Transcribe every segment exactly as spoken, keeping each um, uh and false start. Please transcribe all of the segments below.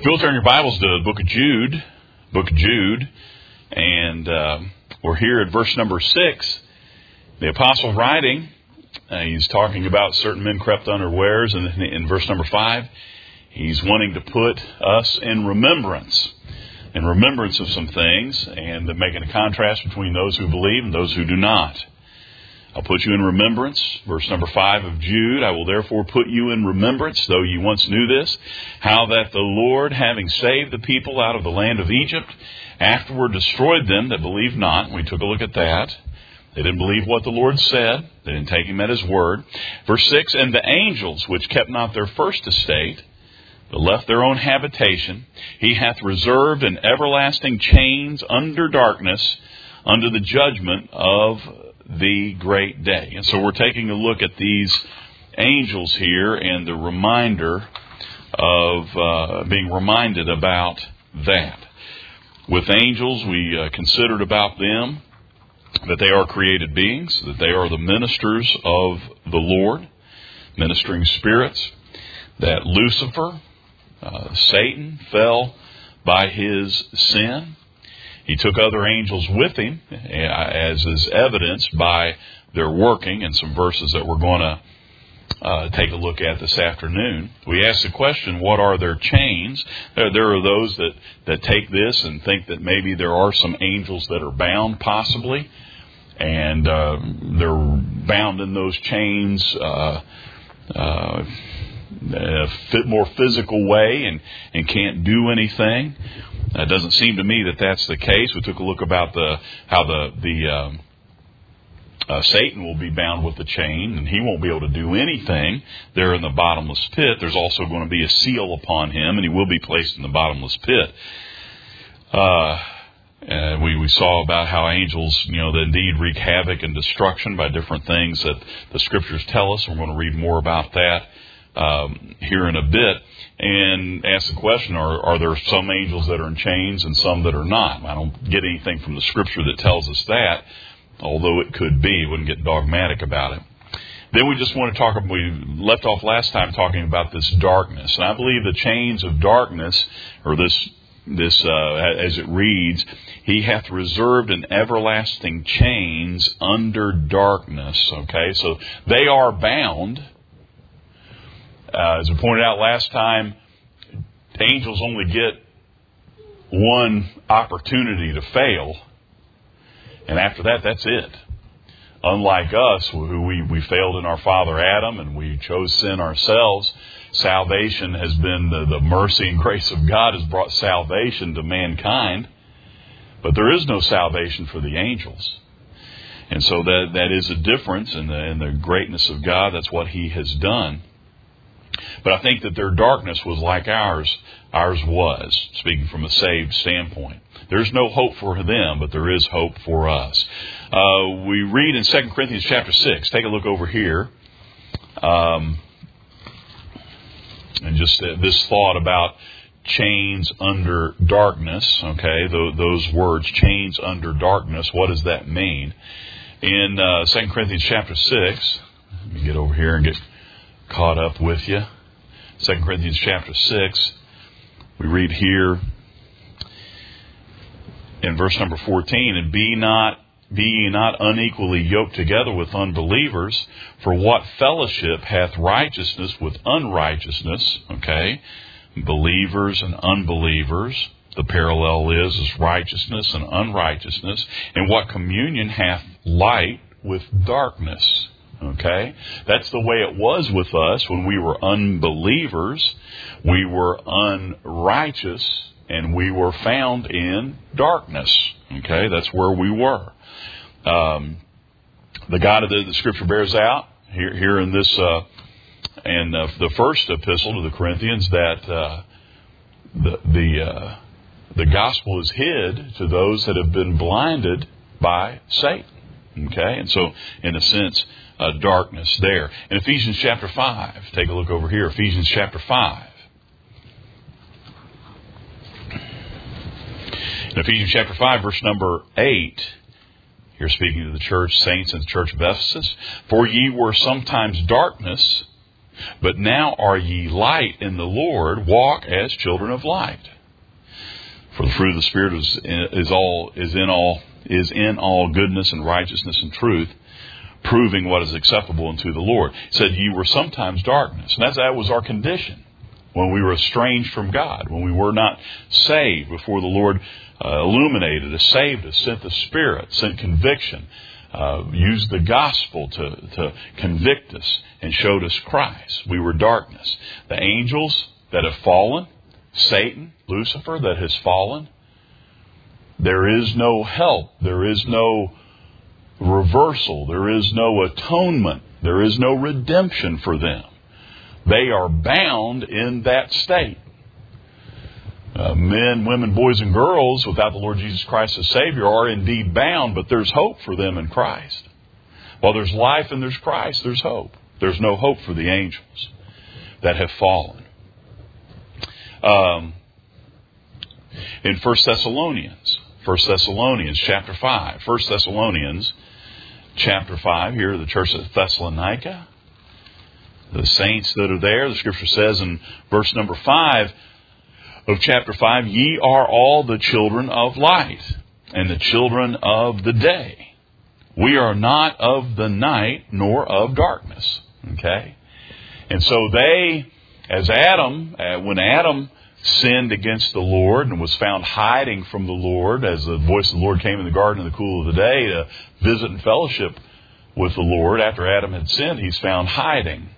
You'll turn your Bibles to the book of Jude, book of Jude, and uh, we're here at verse number six. The apostle writing, uh, he's talking about certain men crept unawares, and in, in verse number five, he's wanting to put us in remembrance, in remembrance of some things, and making a contrast between those who believe and those who do not. I'll put you in remembrance. Verse number five of Jude, I will therefore put you in remembrance, though you once knew this, how that the Lord, having saved the people out of the land of Egypt, afterward destroyed them that believed not. We took a look at that. They didn't believe what the Lord said. They didn't take him at his word. Verse six, and the angels which kept not their first estate, but left their own habitation, he hath reserved in everlasting chains under darkness, under the judgment of the great day. And so we're taking a look at these angels here and the reminder of uh, being reminded about that. With angels, we uh, considered about them that they are created beings, that they are the ministers of the Lord, ministering spirits, that Lucifer, uh, Satan, fell by his sin. He took other angels with him, as is evidenced by their working, and some verses that we're going to uh, take a look at this afternoon. We ask the question, what are their chains? There, there are those that, that take this and think that maybe there are some angels that are bound, possibly, and uh, they're bound in those chains uh, uh, a fit, more physical way and, and can't do anything. It doesn't seem to me that that's the case. We took a look about the how the the um, uh, Satan will be bound with the chain, and he won't be able to do anything there in the bottomless pit. There's also going to be a seal upon him, and he will be placed in the bottomless pit. Uh, and we, we saw about how angels, you know, that indeed wreak havoc and destruction by different things that the Scriptures tell us. We're going to read more about that um, here in a bit. And ask the question, are, are there some angels that are in chains and some that are not? I don't get anything from the Scripture that tells us that, although it could be. Wouldn't get dogmatic about it. Then we just want to talk, we left off last time talking about this darkness. And I believe the chains of darkness, or this, this uh, as it reads, he hath reserved in everlasting chains under darkness. Okay, so they are bound. Uh, as we pointed out last time, angels only get one opportunity to fail, and after that, that's it. Unlike us, who we, we failed in our father Adam, and we chose sin ourselves, salvation has been the, the mercy and grace of God has brought salvation to mankind, but there is no salvation for the angels. And so that that is a difference in the, in the greatness of God. That's what He has done. But I think that their darkness was like ours. Ours was, speaking from a saved standpoint. There's no hope for them, but there is hope for us. Uh, we read in Second Corinthians chapter six. Take a look over here. Um, and just uh, this thought about chains under darkness. Okay, Th- those words, chains under darkness, what does that mean? In uh, Second Corinthians chapter six, let me get over here and get caught up with you. Second Corinthians chapter six, we read here in verse number fourteen, and be not be ye not unequally yoked together with unbelievers, for what fellowship hath righteousness with unrighteousness? Okay, believers and unbelievers. The parallel is, is righteousness and unrighteousness. And what communion hath light with darkness? Okay, that's the way it was with us when we were unbelievers. We were unrighteous and we were found in darkness. Okay, that's where we were. Um, the God of the, the Scripture bears out here, here in this, uh, in uh, the first epistle to the Corinthians, that uh, the the uh, the gospel is hid to those that have been blinded by Satan. Okay, and so in a sense, Uh, darkness there. In Ephesians chapter five, take a look over here. Ephesians chapter five. In Ephesians chapter five, verse number eight, here speaking to the church saints in the church of Ephesus, for ye were sometimes darkness, But now are ye light in the Lord, walk as children of light. For the fruit of the Spirit is, is all is in all is in all goodness and righteousness and truth, proving what is acceptable unto the Lord. He said, ye were sometimes darkness. And that's, that was our condition when we were estranged from God, when we were not saved before the Lord uh, illuminated us, saved us, sent the Spirit, sent conviction, uh, used the gospel to, to convict us and showed us Christ. We were darkness. The angels that have fallen, Satan, Lucifer that has fallen, there is no help. There is no reversal. There is no atonement. There is no redemption for them. They are bound in that state. Uh, men, women, boys, and girls without the Lord Jesus Christ as Savior are indeed bound, but there's hope for them in Christ. While there's life and there's Christ, there's hope. There's no hope for the angels that have fallen. Um, in First Thessalonians, First Thessalonians chapter five, First Thessalonians chapter five, here the church of Thessalonica, the saints that are there, the Scripture says in verse number five of chapter five, ye are all the children of light and the children of the day. We are not of the night nor of darkness. Okay? And so they, as Adam, uh, when Adam sinned against the Lord and was found hiding from the Lord as the voice of the Lord came in the garden in the cool of the day to visit and fellowship with the Lord after Adam had sinned, he's found hiding.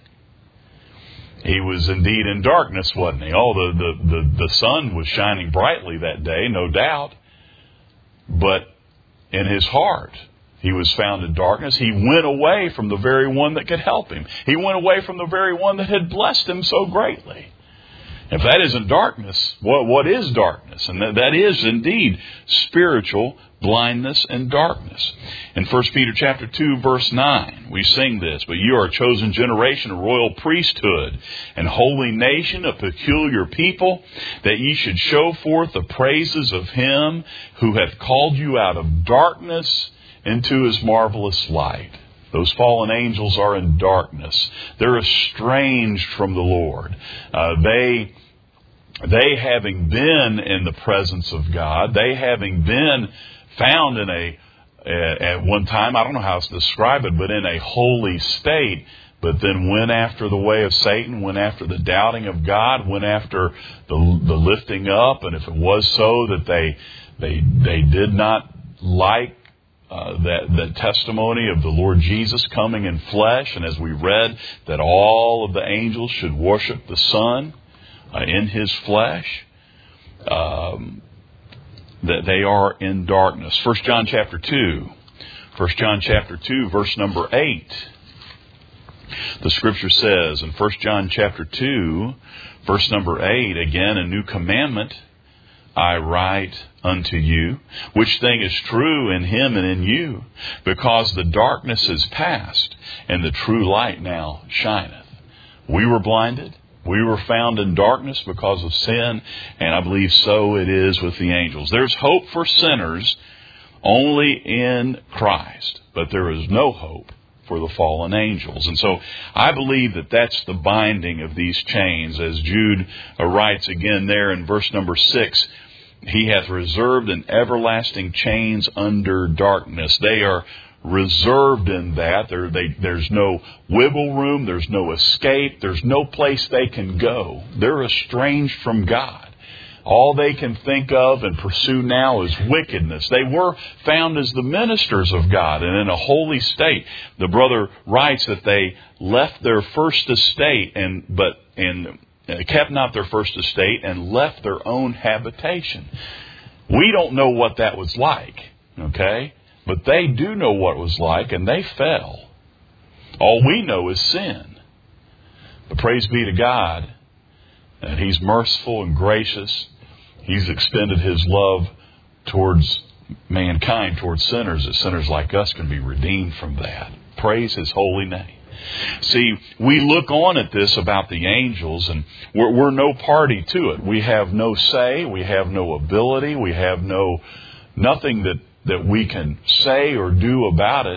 He was indeed in darkness, wasn't he? Oh, the, the, the, the sun was shining brightly that day, no doubt. But in his heart, he was found in darkness. He went away from the very one that could help him. He went away from the very one that had blessed him so greatly. If that isn't darkness, what, what is darkness? And that, that is indeed spiritual blindness and darkness. In First Peter chapter two, verse nine, we sing this, but you are a chosen generation, a royal priesthood, and holy nation, a peculiar people, that ye should show forth the praises of him who hath called you out of darkness into his marvelous light. Those fallen angels are in darkness. They're estranged from the Lord. Uh, they, they having been in the presence of God, they having been found in a, at one time, I don't know how else to describe it, but in a holy state, but then went after the way of Satan, went after the doubting of God, went after the, the lifting up. And if it was so that they, they, they did not like Uh, that, that testimony of the Lord Jesus coming in flesh, and as we read, that all of the angels should worship the Son uh, in His flesh, um, that they are in darkness. First John chapter two, First John chapter two, verse number eight. The Scripture says in First John chapter two, verse number eight, again, a new commandment I write unto you, which thing is true in him and in you, because the darkness is past, and the true light now shineth. We were blinded. We were found in darkness because of sin, and I believe so it is with the angels. There's hope for sinners only in Christ, but there is no hope for the fallen angels. And so I believe that that's the binding of these chains. As Jude writes again there in verse number six, he hath reserved in everlasting chains under darkness. They are reserved in that. There, they, there's no wiggle room. There's no escape. There's no place they can go. They're estranged from God. All they can think of and pursue now is wickedness. They were found as the ministers of God and in a holy state. The brother writes that they left their first estate and but and kept not their first estate and left their own habitation. We don't know what that was like, okay? But they do know what it was like, and they fell. All we know is sin. But praise be to God that He's merciful and gracious. He's extended His love towards mankind, towards sinners, that sinners like us can be redeemed from that. Praise His holy name. See, we look on at this about the angels, and we're, we're no party to it. We have no say. We have no ability. We have no nothing that, that we can say or do about it.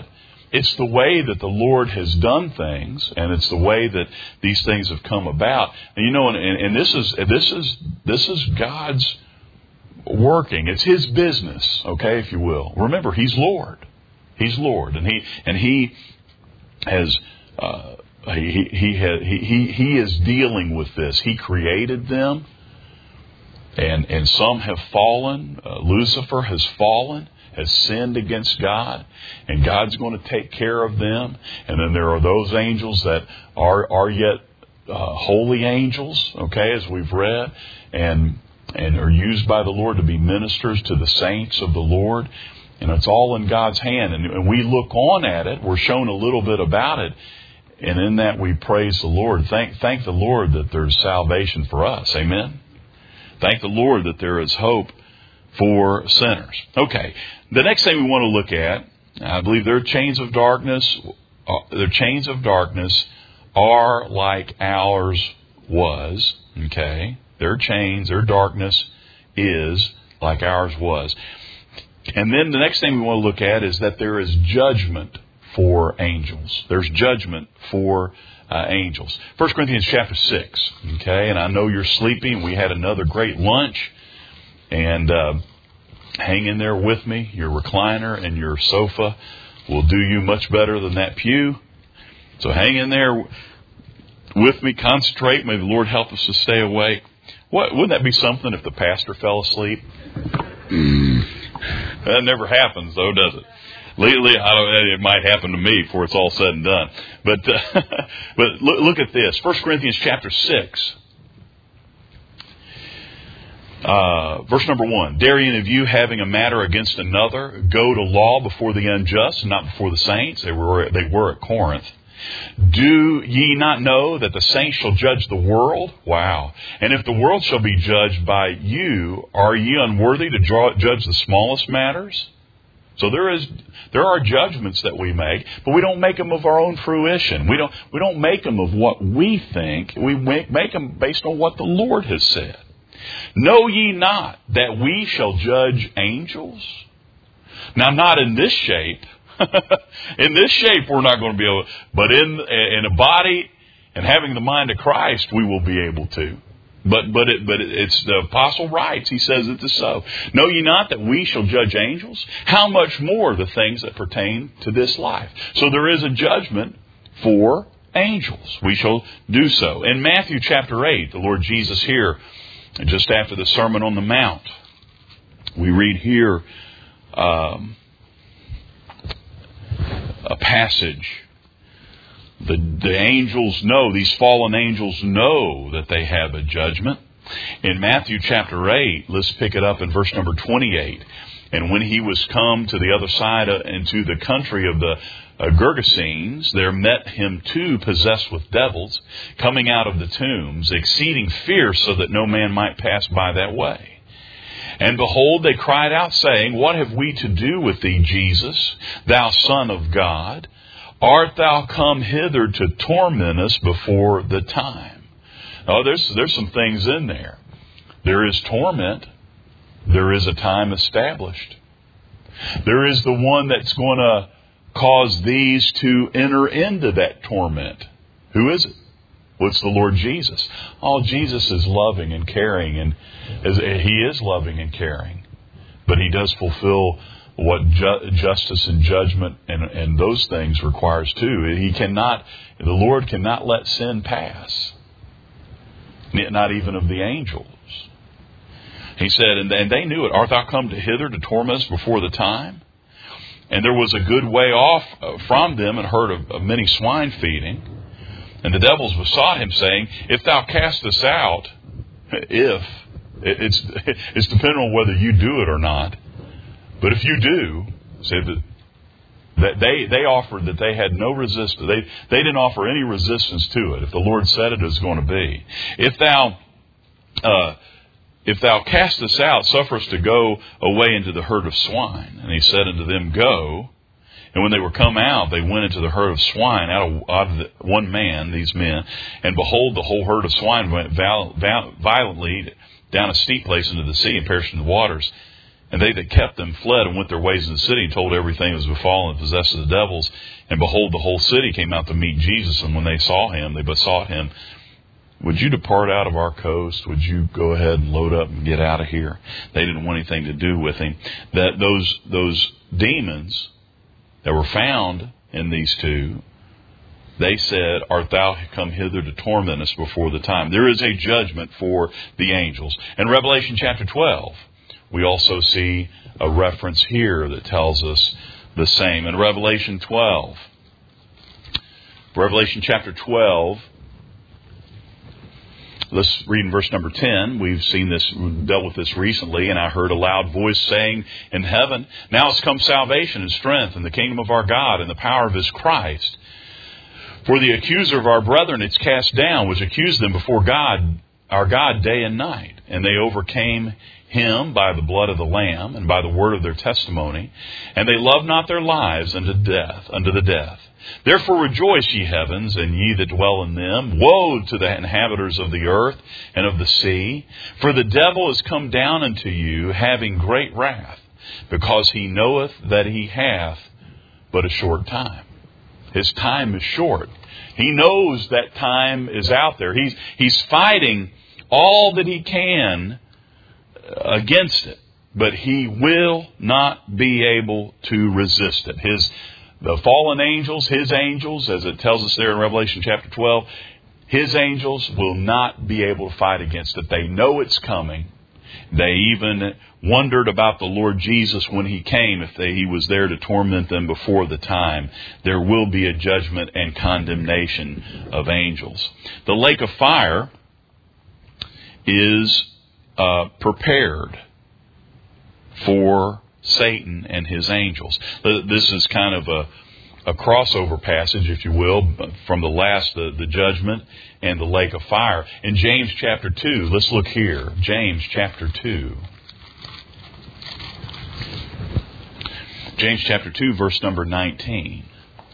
it's the way that the Lord has done things, and it's the way that these things have come about. And you know, and, and this is this is this is God's working. It's His business, okay, if you will. Remember, He's Lord. He's Lord, and He and He has uh, he he has, he he he is dealing with this. He created them, and and some have fallen. Uh, Lucifer has fallen, has sinned against God, and God's going to take care of them. And then there are those angels that are are yet uh, holy angels, okay, as we've read, and and are used by the Lord to be ministers to the saints of the Lord. And it's all in God's hand. And, and we look on at it. We're shown a little bit about it. And in that we praise the Lord. Thank, thank the Lord that there's salvation for us. Amen. Thank the Lord that there is hope for sinners. Okay. The next thing we want to look at, I believe their chains of darkness, uh, their chains of darkness are like ours was. Okay. Their chains, their darkness is like ours was. And then the next thing we want to look at is that there is judgment for angels. There's judgment for uh, angels. First Corinthians chapter six. Okay, and I know you're sleepy, and we had another great lunch. And uh, hang in there with me. Your recliner and your sofa will do you much better than that pew. So hang in there with me. Concentrate. May the Lord help us to stay awake. What, wouldn't that be something if the pastor fell asleep? That never happens, though, does it? Lately, I don't. It might happen to me before it's all said and done. But uh, but look, look at this. First Corinthians chapter six, uh, verse number one. Dare any of you, having a matter against another, go to law before the unjust, and not before the saints? They were they were at Corinth. Do ye not know that the saints shall judge the world? Wow. And if the world shall be judged by you, are ye unworthy to draw, judge the smallest matters? So there is, there are judgments that we make, but we don't make them of our own fruition. We don't, we don't make them of what we think. We make, make them based on what the Lord has said. Know ye not that we shall judge angels? Now, not in this shape. In this shape, we're not going to be able, but in in a body and having the mind of Christ, we will be able to. But but it, but it's the apostle writes. He says it is so. Know ye not that we shall judge angels? How much more the things that pertain to this life? So there is a judgment for angels. We shall do so. In Matthew chapter eight, the Lord Jesus here, just after the Sermon on the Mount, we read here. Um, A passage. The, the angels know, these fallen angels know that they have a judgment. In Matthew chapter eight, let's pick it up in verse number twenty-eight. And when he was come to the other side uh, into the country of the uh, Gergesenes, there met him two possessed with devils, coming out of the tombs, exceeding fierce, so that no man might pass by that way. And behold, they cried out, saying, What have we to do with thee, Jesus, thou Son of God? Art thou come hither to torment us before the time? Oh, there's there's some things in there. There is torment. There is a time established. There is the one that's going to cause these to enter into that torment. Who is it? Well, it's the Lord Jesus. Oh, Jesus is loving and caring, and He is loving and caring. But He does fulfill what ju- justice and judgment and, and those things requires too. He cannot, the Lord cannot let sin pass. Not even of the angels. He said, and they knew it. Art thou come to hither to torment us before the time? And there was a good way off from them, and heard of, of many swine feeding. And the devils besought him, saying, If thou cast us out, if, it's it's dependent on whether you do it or not. But if you do, say that, that they, they offered that they had no resistance. They, they didn't offer any resistance to it. If the Lord said it, it was going to be. If thou, uh, if thou cast us out, suffer us to go away into the herd of swine. And he said unto them, Go. And when they were come out, they went into the herd of swine out of, out of the, one man, these men. And behold, the whole herd of swine went val, val, violently down a steep place into the sea and perished in the waters. And they that kept them fled and went their ways in the city and told everything that was befallen and possessed of the devils. And behold, the whole city came out to meet Jesus. And when they saw him, they besought him, would you depart out of our coast? Would you go ahead and load up and get out of here? They didn't want anything to do with him. That those those demons that were found in these two, they said, art thou come hither to torment us before the time? There is a judgment for the angels. In Revelation chapter twelve, we also see a reference here that tells us the same. In Revelation twelve, Revelation chapter twelve, let's read in verse number ten. We've seen this, dealt with this recently, and I heard a loud voice saying in heaven, now has come salvation and strength and the kingdom of our God and the power of his Christ. For the accuser of our brethren is cast down, which accused them before God, our God, day and night. And they overcame him by the blood of the Lamb and by the word of their testimony. And they loved not their lives unto death, unto the death. Therefore rejoice, ye heavens, and ye that dwell in them. Woe to the inhabitants of the earth and of the sea. For the devil is come down unto you, having great wrath, because he knoweth that he hath but a short time. His time is short. He knows that time is out there. He's, he's fighting all that he can against it, but he will not be able to resist it. His The fallen angels, his angels, as it tells us there in Revelation chapter twelve, his angels will not be able to fight against it. They know it's coming. They even wondered about the Lord Jesus when he came, if they, he was there to torment them before the time. There will be a judgment and condemnation of angels. The lake of fire is uh, prepared for Satan and his angels. This is kind of a, a crossover passage, if you will, from the last, the, the judgment and the lake of fire. In James chapter two, let's look here. James chapter two. James chapter two, verse number nineteen.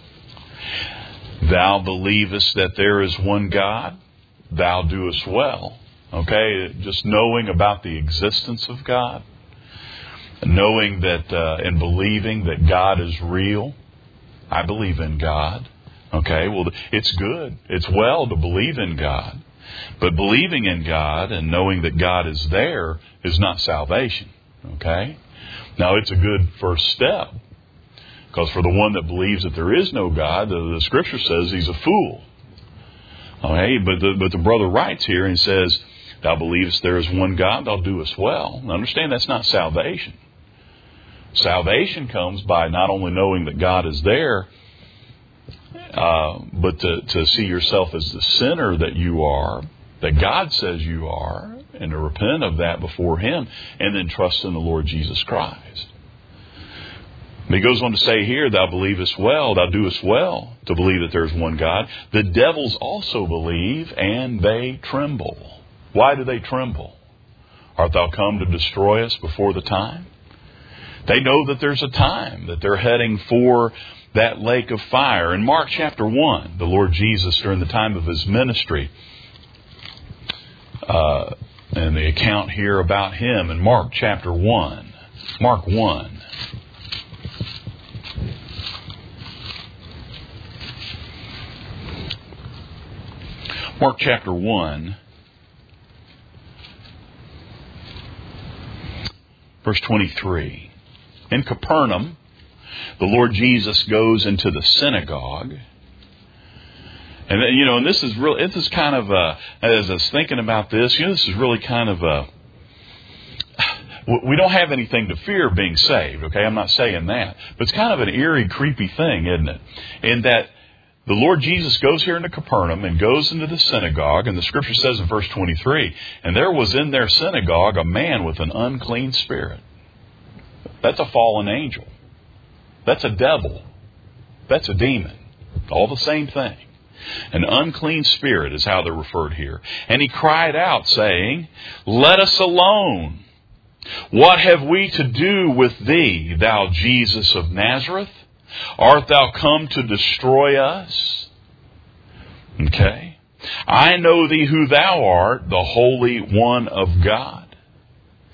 Thou believest that there is one God, thou doest well. Okay, just knowing about the existence of God, knowing that uh, and believing that God is real. I believe in God. Okay, well, it's good. It's well to believe in God. But believing in God and knowing that God is there is not salvation. Okay? Now, it's a good first step. Because for the one that believes that there is no God, the, the Scripture says he's a fool. Okay, but the, but the brother writes here and says, thou believest there is one God, thou doest well. Now, understand that's not salvation. Salvation comes by not only knowing that God is there, uh, but to, to see yourself as the sinner that you are, that God says you are, and to repent of that before him, and then trust in the Lord Jesus Christ. He goes on to say here, thou believest well, thou doest well to believe that there is one God. The devils also believe, and they tremble. Why do they tremble? Art thou come to destroy us before the time? They know that there's a time, that they're heading for that lake of fire. In Mark chapter one, the Lord Jesus, during the time of his ministry, uh, and the account here about him in Mark chapter one. Mark one. Mark chapter one. Verse twenty-three. In Capernaum, the Lord Jesus goes into the synagogue. And, you know, and this is really, this is kind of a, as I was thinking about this, you know, this is really kind of a, we don't have anything to fear being saved, okay? I'm not saying that. But it's kind of an eerie, creepy thing, isn't it? In that the Lord Jesus goes here into Capernaum and goes into the synagogue, and the Scripture says in verse twenty-three, and there was in their synagogue a man with an unclean spirit. That's a fallen angel. That's a devil. That's a demon. All the same thing. An unclean spirit is how they're referred here. And he cried out, saying, let us alone. What have we to do with thee, thou Jesus of Nazareth? Art thou come to destroy us? Okay. I know thee who thou art, the Holy One of God.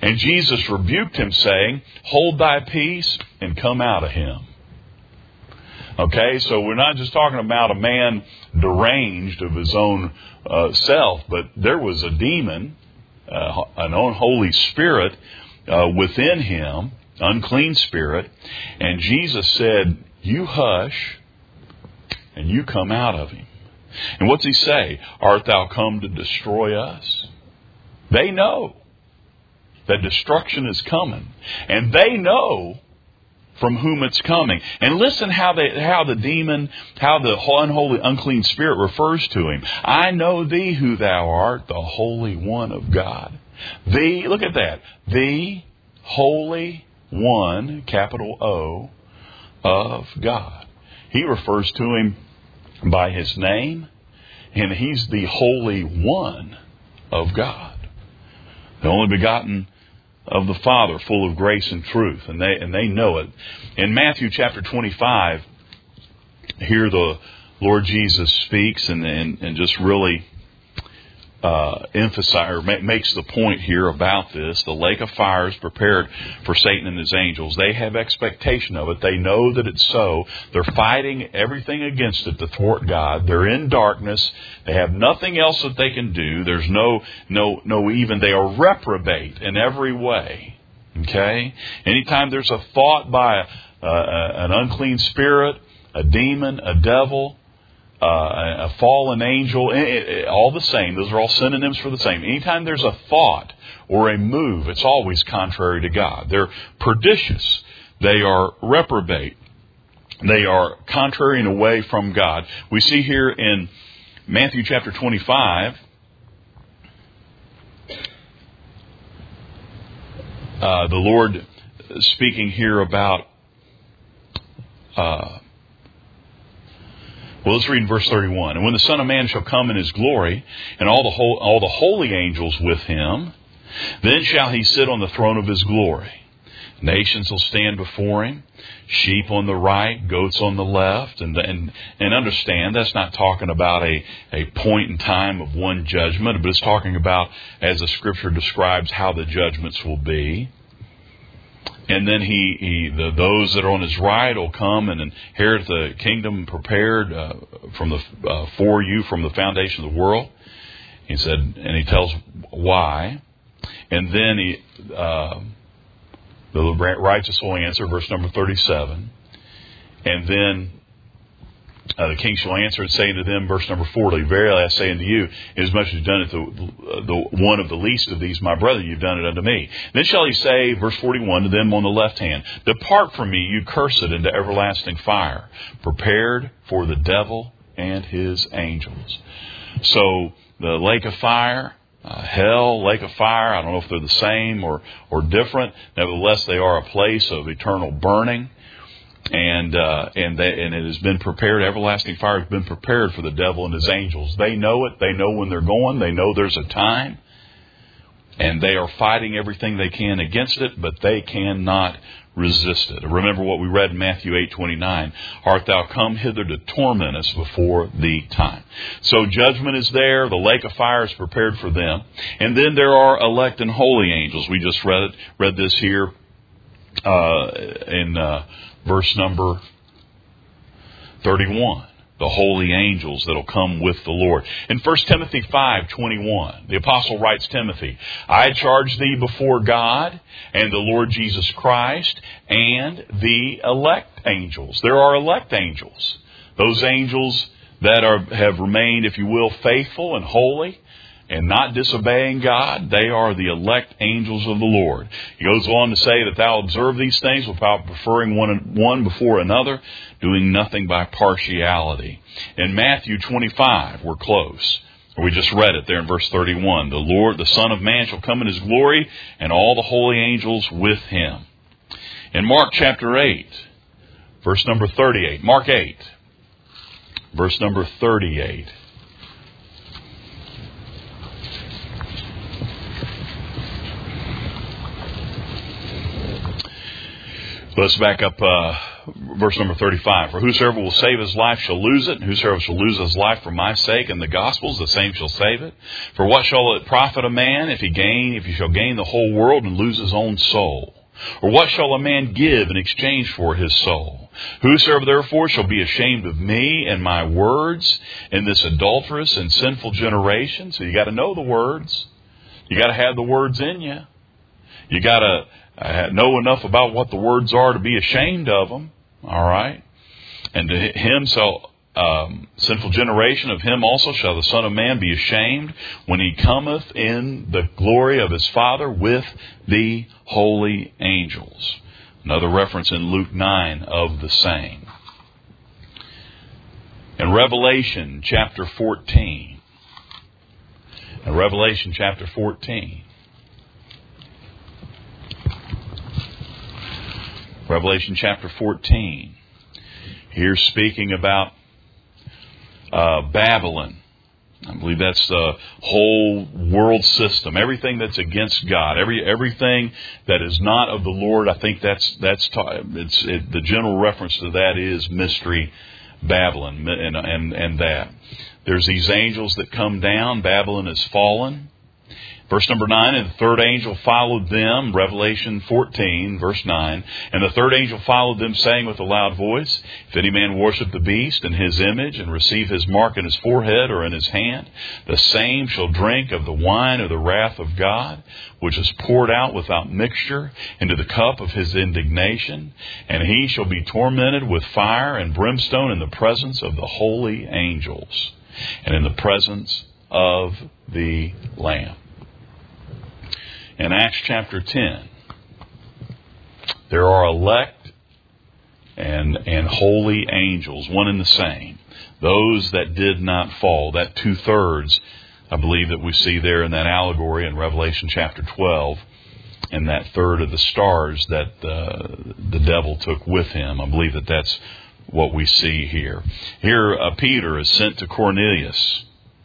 And Jesus rebuked him, saying, hold thy peace and come out of him. Okay, so we're not just talking about a man deranged of his own uh, self, but there was a demon, uh, an unholy spirit uh, within him, unclean spirit. And Jesus said, you hush and you come out of him. And what's he say? Art thou come to destroy us? They know that destruction is coming. And they know from whom it's coming. And listen how they, how the demon, how the unholy, unclean spirit refers to him. I know thee who thou art, the Holy One of God. The, look at that. The Holy One, capital O, of God. He refers to him by his name, and he's the Holy One of God, the only begotten of the Father, full of grace and truth, and they and they know it. In Matthew chapter twenty-five, here the Lord Jesus speaks and and, and just really uh, emphasize or ma- makes the point here about this. The lake of fire is prepared for Satan and his angels. They have expectation of it. They know that it's so. They're fighting everything against it to thwart God. They're in darkness. They have nothing else that they can do. There's no, no, no even, they are reprobate in every way. Okay? Anytime there's a thought by a, uh, an unclean spirit, a demon, a devil, Uh, a fallen angel, all the same. Those are all synonyms for the same. Anytime there's a thought or a move, it's always contrary to God. They're pernicious. They are reprobate. They are contrary and away from God. We see here in Matthew chapter twenty-five, uh, the Lord speaking here about uh Well, let's read in verse thirty-one. And when the Son of Man shall come in his glory, and all the whole, all the holy angels with him, then shall he sit on the throne of his glory. Nations will stand before him, sheep on the right, goats on the left. And and, and understand, that's not talking about a, a point in time of one judgment, but it's talking about, as the Scripture describes, how the judgments will be. And then he, he the, those that are on his right will come and inherit the kingdom prepared uh, from the uh, for you from the foundation of the world. He said, and he tells why. And then he, uh, the righteous will answer, verse number thirty-seven. And then Uh, the king shall answer and say to them, verse number forty, verily I say unto you, inasmuch as you've done it to the one of the least of these, my brethren, you've done it unto me. Then shall he say, verse forty-one, to them on the left hand, depart from me, you cursed, into everlasting fire, prepared for the devil and his angels. So the lake of fire, uh, hell, lake of fire, I don't know if they're the same or, or different. Nevertheless, they are a place of eternal burning. And uh, and they, and it has been prepared. Everlasting fire has been prepared for the devil and his angels. They know it. They know when they're going. They know there's a time. And they are fighting everything they can against it, but they cannot resist it. Remember what we read in Matthew eight twenty-nine. Art thou come hither to torment us before the time? So judgment is there. The lake of fire is prepared for them. And then there are elect and holy angels. We just read it, read this here uh, in... Uh, Verse number thirty-one, the holy angels that will come with the Lord. In First Timothy five twenty-one, the apostle writes Timothy, I charge thee before God and the Lord Jesus Christ and the elect angels. There are elect angels. Those angels that are have remained, if you will, faithful and holy, and not disobeying God, they are the elect angels of the Lord. He goes on to say that thou observe these things without preferring one, one before another, doing nothing by partiality. In Matthew twenty-five, we're close. We just read it there in verse thirty-one. The Lord, the Son of Man shall come in his glory, and all the holy angels with him. In Mark chapter eight, verse number thirty-eight. Mark eight, verse number thirty-eight. Let's back up uh, verse number thirty-five. For whosoever will save his life shall lose it, and whosoever shall lose his life for my sake and the gospel's, the same shall save it. For what shall it profit a man if he gain, if he shall gain the whole world and lose his own soul? Or what shall a man give in exchange for his soul? Whosoever therefore shall be ashamed of me and my words in this adulterous and sinful generation. So you got to know the words. You got to have the words in you. You got to uh, know enough about what the words are to be ashamed of them. All right. And to him shall um, sinful generation, of him also shall the Son of Man be ashamed when he cometh in the glory of his Father with the holy angels. Another reference in Luke nine of the same. In Revelation chapter fourteen. In Revelation chapter fourteen. Revelation chapter fourteen. Here speaking about uh, Babylon. I believe that's the whole world system. Everything that's against God, every everything that is not of the Lord. I think that's that's it's it, the general reference to that is Mystery Babylon, and and and that there's these angels that come down. Babylon is fallen. Verse number nine, and the third angel followed them, Revelation fourteen, verse nine. And the third angel followed them, saying with a loud voice, if any man worship the beast and his image, and receive his mark in his forehead or in his hand, the same shall drink of the wine of the wrath of God, which is poured out without mixture into the cup of his indignation. And he shall be tormented with fire and brimstone in the presence of the holy angels, and in the presence of the Lamb. In Acts chapter ten, there are elect and and holy angels, one and the same. Those that did not fall, that two-thirds, I believe, that we see there in that allegory in Revelation chapter twelve, and that third of the stars that uh, the devil took with him. I believe that that's what we see here. Here, uh, Peter is sent to Cornelius,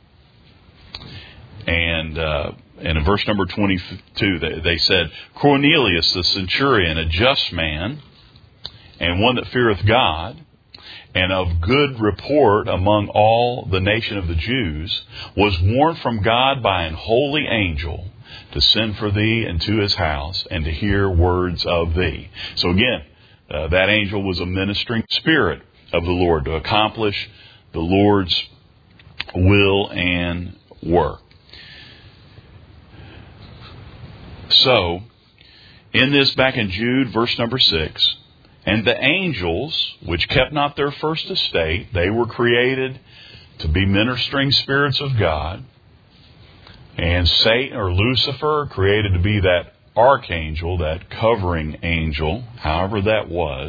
and uh, And in verse number twenty-two, they, they said, Cornelius the centurion, a just man, and one that feareth God, and of good report among all the nation of the Jews, was warned from God by an holy angel to send for thee into his house, and to hear words of thee. So again, uh, that angel was a ministering spirit of the Lord to accomplish the Lord's will and work. So, in this, back in Jude, verse number six, and the angels, which kept not their first estate, they were created to be ministering spirits of God. And Satan, or Lucifer, created to be that archangel, that covering angel, however that was.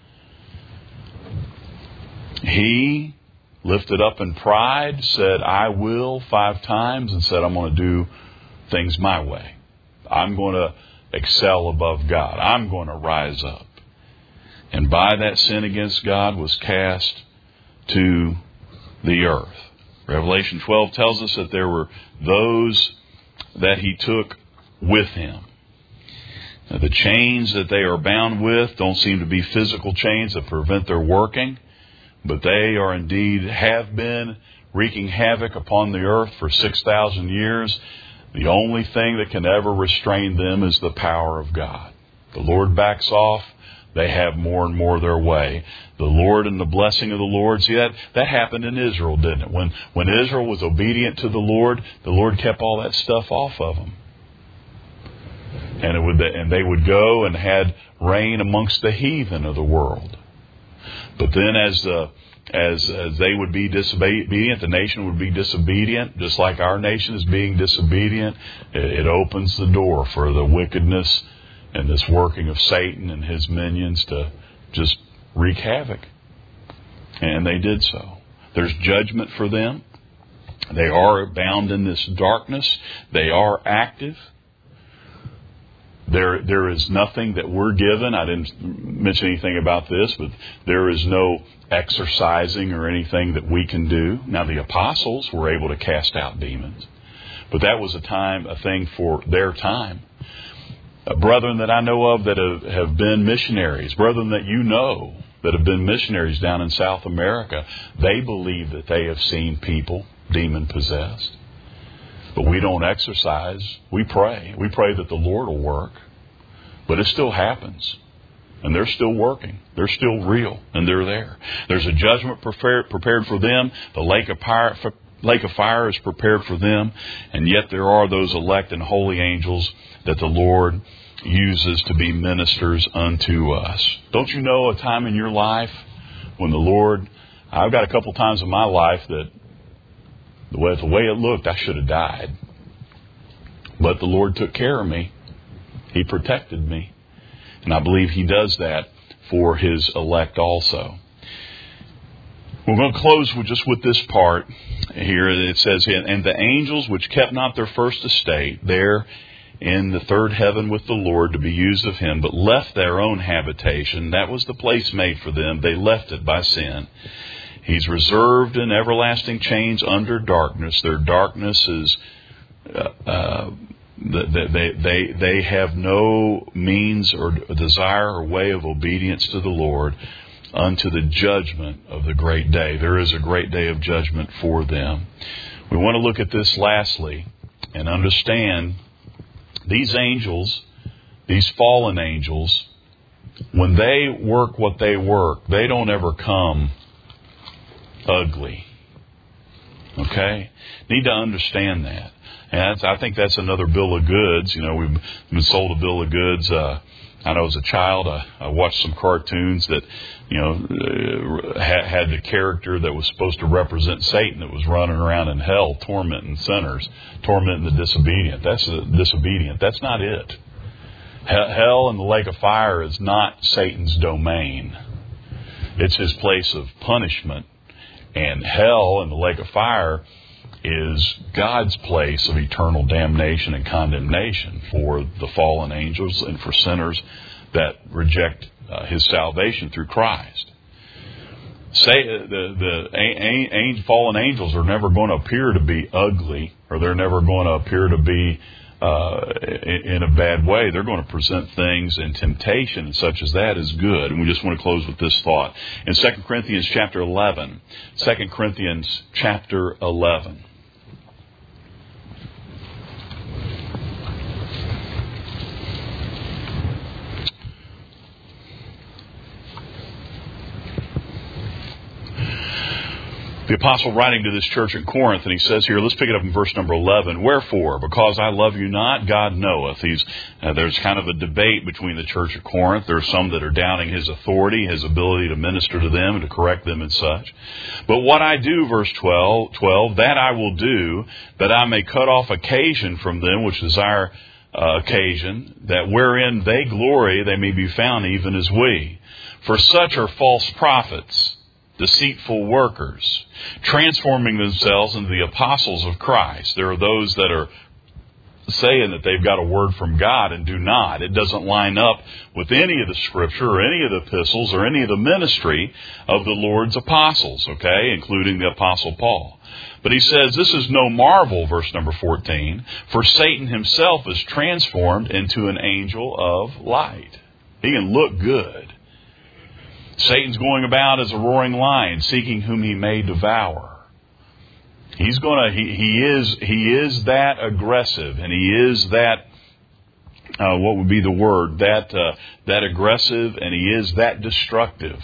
He lifted up in pride, said, I will, five times, and said, I'm going to do things my way. I'm going to excel above God. I'm going to rise up. And by that sin against God was cast to the earth. Revelation twelve tells us that there were those that he took with him. Now, the chains that they are bound with don't seem to be physical chains that prevent their working, but they are indeed, have been wreaking havoc upon the earth for six thousand years. The only thing that can ever restrain them is the power of God. The Lord backs off. They have more and more their way. The Lord and the blessing of the Lord. See, that, that happened in Israel, didn't it? When, when Israel was obedient to the Lord, the Lord kept all that stuff off of them. And, it would, and they would go and had reign amongst the heathen of the world. But then as the As, as they would be disobedient, the nation would be disobedient, just like our nation is being disobedient. It, it opens the door for the wickedness and this working of Satan and his minions to just wreak havoc. And they did so. There's judgment for them. They are bound in this darkness. They are active. There, there is nothing that we're given. I didn't mention anything about this, but there is no exercising or anything that we can do. Now, the apostles were able to cast out demons, but that was a time, a thing for their time. Uh, brethren that I know of that have, have been missionaries, brethren that you know that have been missionaries down in South America, they believe that they have seen people demon-possessed. But we don't exercise. We pray. We pray that the Lord will work. But it still happens. And they're still working. They're still real. And they're there. There's a judgment prepared, prepared for them. The lake of fire, lake of fire is prepared for them. And yet there are those elect and holy angels that the Lord uses to be ministers unto us. Don't you know a time in your life when the Lord... I've got a couple times in my life that the way, the way it looked, I should have died. But the Lord took care of me. He protected me. And I believe He does that for His elect also. We're going to close with just with this part here. It says, and the angels which kept not their first estate, there in the third heaven with the Lord to be used of Him, but left their own habitation. That was the place made for them. They left it by sin. He's reserved in everlasting chains under darkness. Their darkness is... Uh, uh, They, they, they have no means or desire or way of obedience to the Lord unto the judgment of the great day. There is a great day of judgment for them. We want to look at this lastly and understand these angels, these fallen angels, when they work what they work, they don't ever come ugly. Okay? Need to understand that. And that's, I think that's another bill of goods. You know, we've been sold a bill of goods. Uh, I know as a child, I, I watched some cartoons that, you know, uh, had, had the character that was supposed to represent Satan that was running around in hell, tormenting sinners, tormenting the disobedient. That's the disobedient. That's not it. Hell and the lake of fire is not Satan's domain. It's his place of punishment. And hell and the lake of fire is God's place of eternal damnation and condemnation for the fallen angels and for sinners that reject uh, His salvation through Christ. Say the the a, a, fallen angels are never going to appear to be ugly, or they're never going to appear to be uh, in, in a bad way. They're going to present things in temptation and such as that is good. And we just want to close with this thought in Second Corinthians chapter eleven. Second Corinthians chapter eleven. The apostle writing to this church in Corinth, and he says here, let's pick it up in verse number eleven. Wherefore, because I love you not, God knoweth. He's, uh, there's kind of a debate between the church of Corinth. There are some that are doubting His authority, His ability to minister to them and to correct them and such. But what I do, verse twelve, twelve, that I will do, that I may cut off occasion from them which desire uh, occasion, that wherein they glory they may be found even as we. For such are false prophets, deceitful workers, transforming themselves into the apostles of Christ. There are those that are saying that they've got a word from God and do not. It doesn't line up with any of the scripture or any of the epistles or any of the ministry of the Lord's apostles, okay, including the apostle Paul. But he says, this is no marvel, verse number fourteen, for Satan himself is transformed into an angel of light. He can look good. Satan's going about as a roaring lion, seeking whom he may devour. He's gonna. He, he is. He is that aggressive, and he is that. Uh, what would be the word? That uh, that aggressive, and he is that destructive.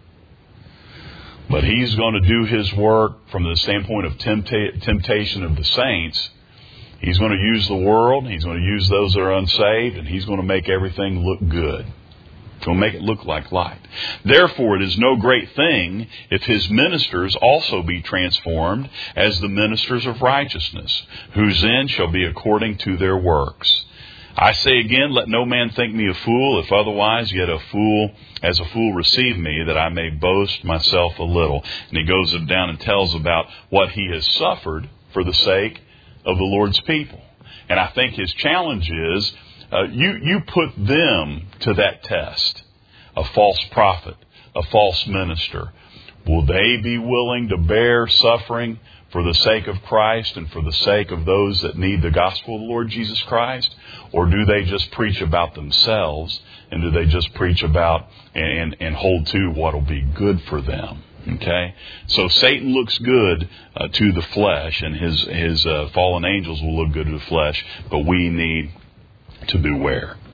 But he's going to do his work from the standpoint of tempta- temptation of the saints. He's going to use the world. He's going to use those that are unsaved, and he's going to make everything look good. To make it look like light. Therefore, it is no great thing if his ministers also be transformed as the ministers of righteousness, whose end shall be according to their works. I say again, let no man think me a fool, if otherwise yet a fool, as a fool receive me, that I may boast myself a little. And he goes down and tells about what he has suffered for the sake of the Lord's people. And I think his challenge is, Uh, you, you put them to that test. A false prophet, a false minister. Will they be willing to bear suffering for the sake of Christ and for the sake of those that need the gospel of the Lord Jesus Christ? Or do they just preach about themselves? And do they just preach about and, and hold to what will be good for them? Okay? So Satan looks good uh, to the flesh, and his, his uh, fallen angels will look good to the flesh, but we need to beware.